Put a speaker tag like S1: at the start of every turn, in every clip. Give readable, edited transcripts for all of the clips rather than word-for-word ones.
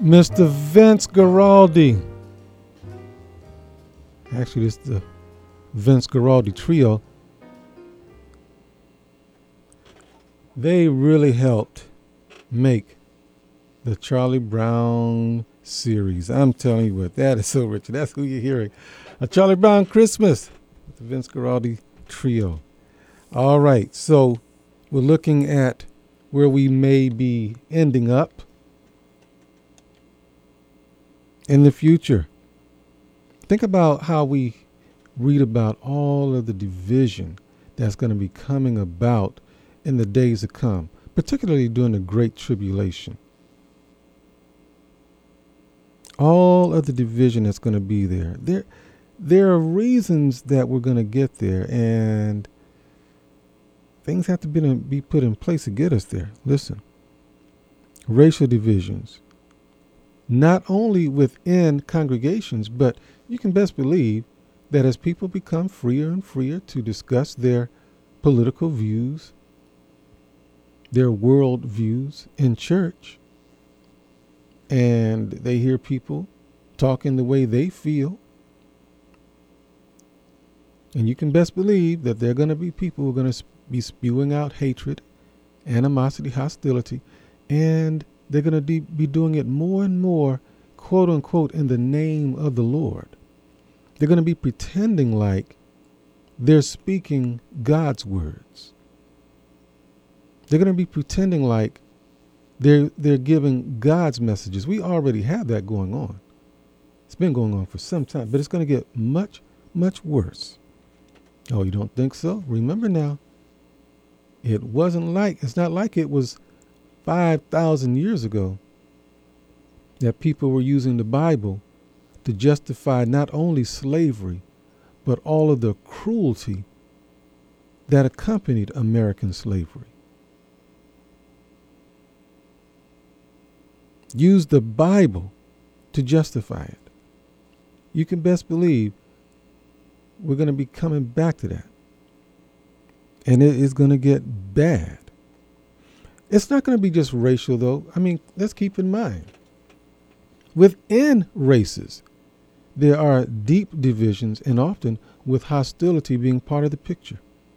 S1: Mr. Vince Guaraldi. Actually, this is the Vince Guaraldi Trio. They really helped make the Charlie Brown series. I'm telling you what, that is so rich. That's who you're hearing. A Charlie Brown Christmas with the Vince Guaraldi Trio. All right, so we're looking at where we may be ending up in the future. Think about how we read about all of the division that's going to be coming about in the days to come, particularly during the Great Tribulation. All of the division that's going to be there. There are reasons that we're going to get there, and things have to be put in place to get us there. Listen, racial divisions, not only within congregations, but you can best believe that as people become freer and freer to discuss their political views, their world views in church, and they hear people talking the way they feel, and you can best believe that there are going to be people who are going to be spewing out hatred, animosity, hostility, and they're going to be doing it more and more, quote unquote, in the name of the Lord. They're going to be pretending like they're speaking God's words. They're going to be pretending like they're giving God's messages. We already have that going on. It's been going on for some time, but it's going to get much, much worse. Oh, you don't think so? Remember now, it's not like it was 5,000 years ago that people were using the Bible to justify not only slavery, but all of the cruelty that accompanied American slavery. Use the Bible to justify it. You can best believe we're going to be coming back to that. And it is going to get bad. It's not going to be just racial, though. I mean, let's keep in mind, within races, there are deep divisions, and often with hostility being part of the picture.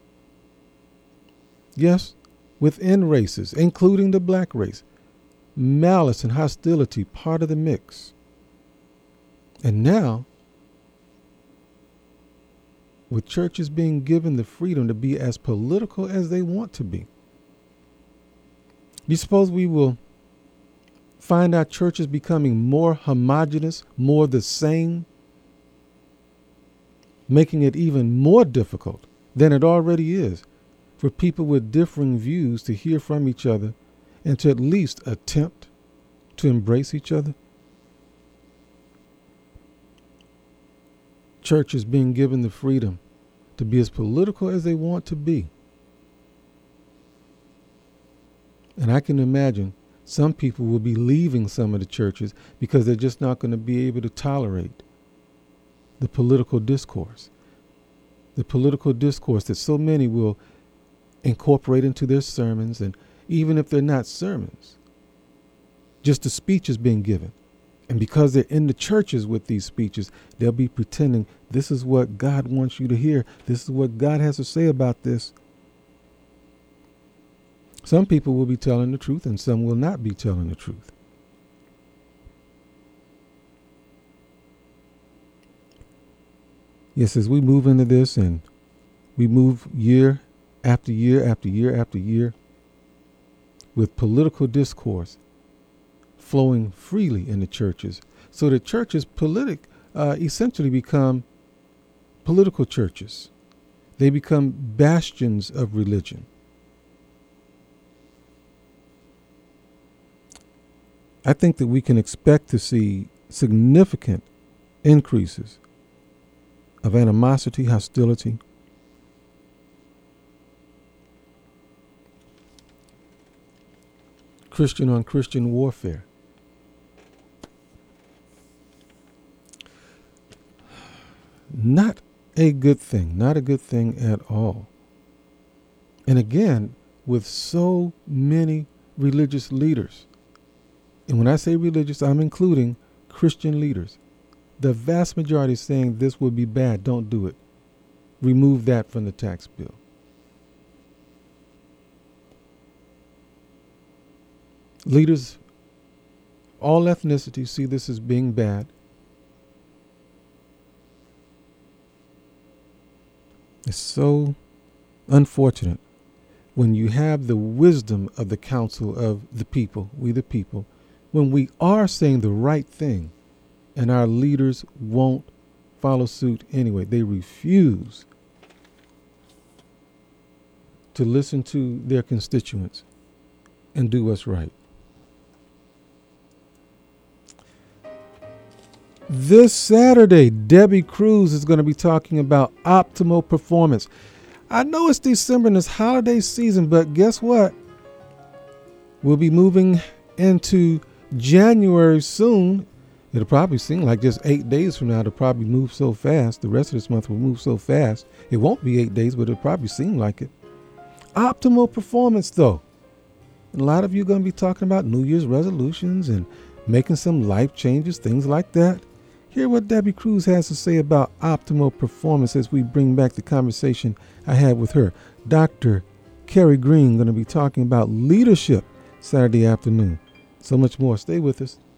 S1: Yes, within races, including the black race, malice and hostility part of the mix. And now, with churches being given the freedom to be as political as they want to be, do you suppose we will find our churches becoming more homogenous, more the same, making it even more difficult than it already is for people with differing views to hear from each other and to at least attempt to embrace each other? Churches being given the freedom to be as political as they want to be. And I can imagine some people will be leaving some of the churches because they're just not going to be able to tolerate the political discourse. The political discourse that so many will incorporate into their sermons, and even if they're not sermons, just the speeches being given. And because they're in the churches with these speeches, they'll be pretending this is what God wants you to hear. This is what God has to say about this. Some people will be telling the truth and some will not be telling the truth. Yes, as we move into this and we move year after year after year after year with political discourse flowing freely in the churches, so the churches essentially become political churches. They become bastions of religion. I think that we can expect to see significant increases of animosity, hostility, Christian on Christian warfare. Not a good thing, not a good thing at all. And again, with so many religious leaders And when I say religious, I'm including Christian leaders. The vast majority is saying this would be bad. Don't do it. Remove that from the tax bill. Leaders, all ethnicities, see this as being bad. It's so unfortunate when you have the wisdom of the council of the people, we the people, when we are saying the right thing and our leaders won't follow suit anyway. They refuse to listen to their constituents and do what's right. This Saturday, Debbie Cruz is going to be talking about optimal performance. I know it's December and it's holiday season, but guess what? We'll be moving into January soon. It'll probably seem like just 8 days from now. It'll probably move so fast. The rest of this month will move so fast. It won't be 8 days, but it'll probably seem like it. Optimal performance, though. And a lot of you are going to be talking about New Year's resolutions and making some life changes, things like that. Hear what Debbie Cruz has to say about optimal performance as we bring back the conversation I had with her. Dr. Kerry Green going to be talking about leadership Saturday afternoon. So much more. Stay with us.